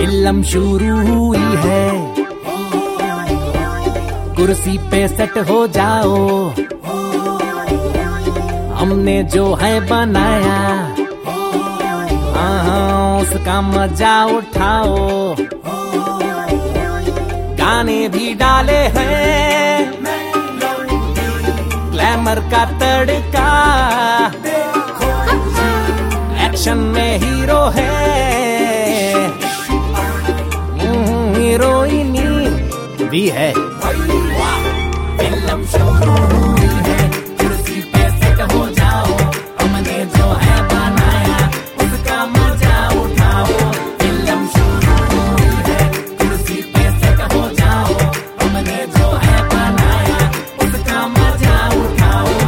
Film शुरू हुई है, कुर्सी पे सेट हो जाओ, हमने जो है बनाया उसका मजा उठाओ। गाने भी डाले हैं, ग्लैमर का तड़का, एक्शन में हीरो है, हीरोइनी भी है। फिल्म शुरू हुई है, कुर्सी पे सेट हो जाओ, हमने जो है बनाया उसका मजा उठाओ। फिल्म शुरू हुई है, कुर्सी पे सेट हो जाओ, हमने जो है बनाया उसका मजा उठाओ।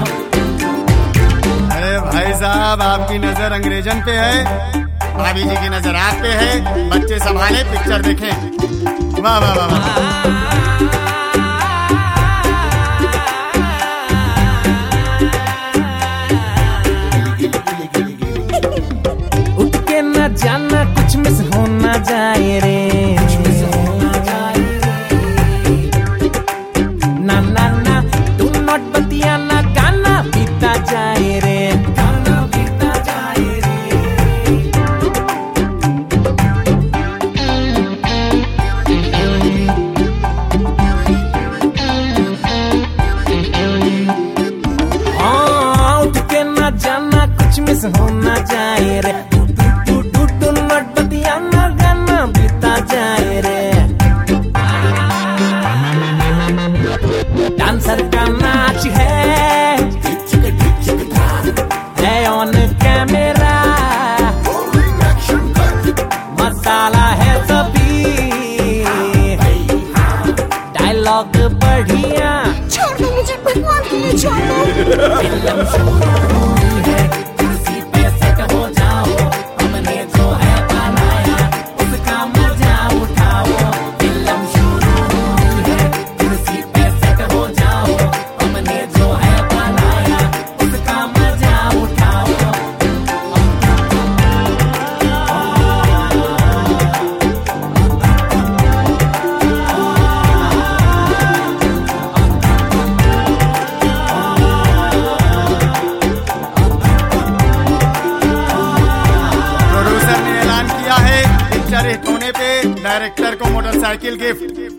अरे भाई साहब, आपकी नजर अंग्रेजन पे है, भाभी जी की नजर आप पे है। बच्चे संभाले, पिक्चर देखें। वाह वाह वाह वाह। जाना कुछ मिस होना जाए रे, ना ना ना तू नॉट बतियाना, गाना बीता जाए रे, गाना बीता जाए रे। हाँ उठ के ना जाना कुछ मिस होना जाए रे, डांसर का नाच है ऑन कैमरा, मसाला है सभी, डायलॉग बढ़िया, छोड़ दो मुझे भगवान के लिए, छोड़ दो। फिल्म शुरू हुई है, कुर्सी पे सेट हो जाओ, हमने जो है बनाया उसका मजा उठाओ। फिल्म शुरू हुई है, कुर्सी पे सेट हो जाओ, हमने जो है बनाया उसका मजा उठाओ। प्रोड्यूसर ने ऐलान किया है, पिक्चर हिट होने पे डायरेक्टर को मोटरसाइकिल गिफ्ट।